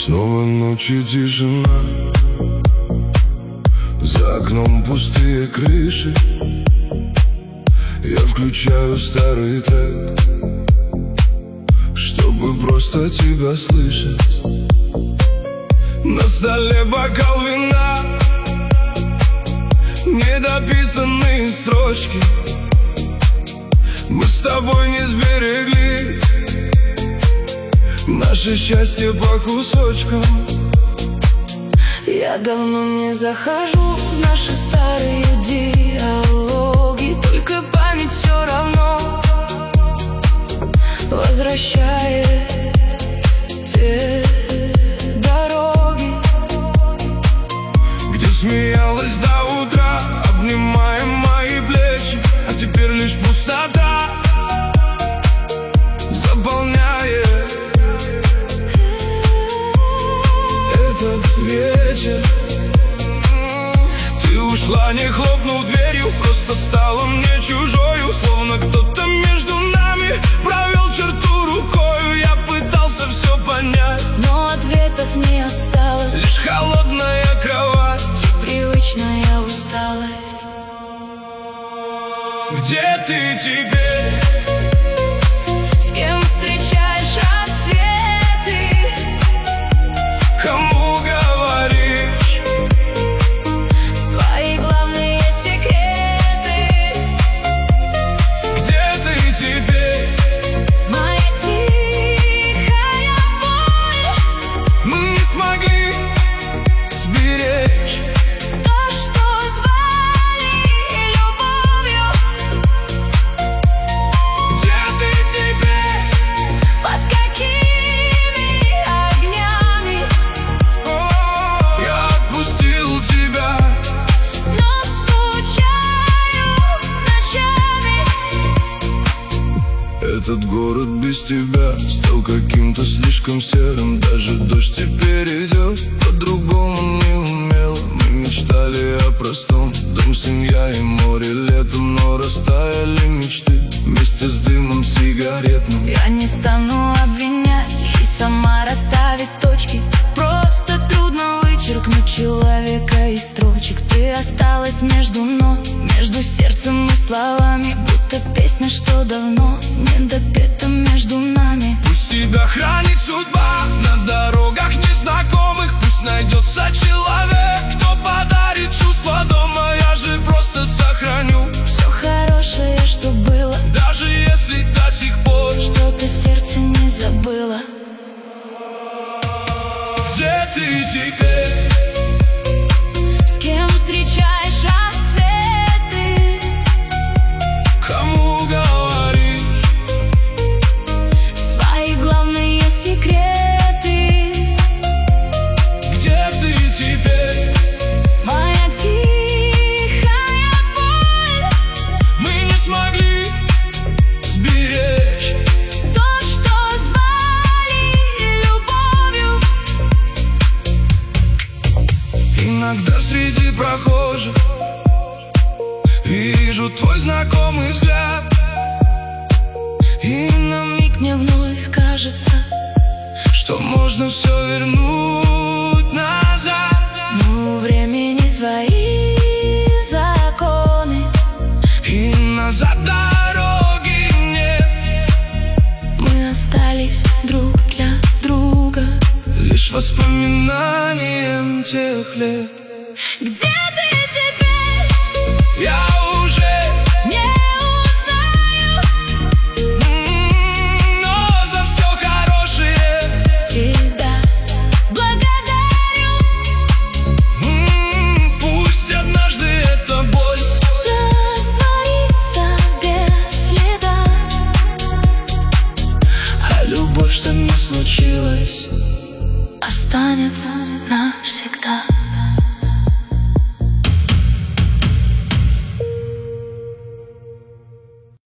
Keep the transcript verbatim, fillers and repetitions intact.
Снова ночь и тишина, за окном пустые крыши. Я включаю старый трек, чтобы просто тебя слышать. На столе бокал вина, недописанные строчки. Мы с тобой не сберегли наше счастье по кусочкам. Я давно не захожу в наши старые диалоги, только память все равно возвращает те дороги, где смеялась до утра, обнимая мои плечи, а теперь лишь пустота заполняет этот вечер. Ты ушла, не хлопнув дверью, просто стала мне чужою, словно кто-то между нами провел черту рукою. Я пытался все понять, но ответов не осталось, лишь холодная кровать, привычная усталость. Где ты теперь? С кем встречаешь рассветы? Кому говоришь свои главные секреты? Где ты теперь? Моя тихая боль. Мы не смогли сберечь То, что звали любовью. Где ты теперь? Под какими огнями? О, я отпустил тебя, Но скучаю ночами. этот город без тебя стал каким-то слишком серым. Даже дождь теперь идет по-другому, неумело. Мы мечтали о простом: дом, семья и море летом. Но растаяли мечты вместе с дымом сигаретным. Я не стану обвинять и сама расставить точки. Просто трудно вычеркнуть человека из строчек. Ты осталась между ног, между сердцем и словами, будто песня, что давно не допета между нами. Пусть тебя хранит судьба на дорогах незнакомых. Пусть найдется человек, кто подарит чувство дома. Я же просто сохраню Все хорошее, что было, даже если до сих пор что-то сердце не забыло. Где ты теперь? С кем встречаешь рассветы? Кому говоришь Свои главные секреты? где ты теперь? Моя тихая боль. Мы не смогли сберечь То, что звали любовью. иногда среди прохожих вижу твой знакомый взгляд. И на миг мне вновь кажется, Что можно все вернуть назад. но у времени свои законы. И назад дороги нет, Мы остались друг для друга. лишь воспоминанием тех лет. Где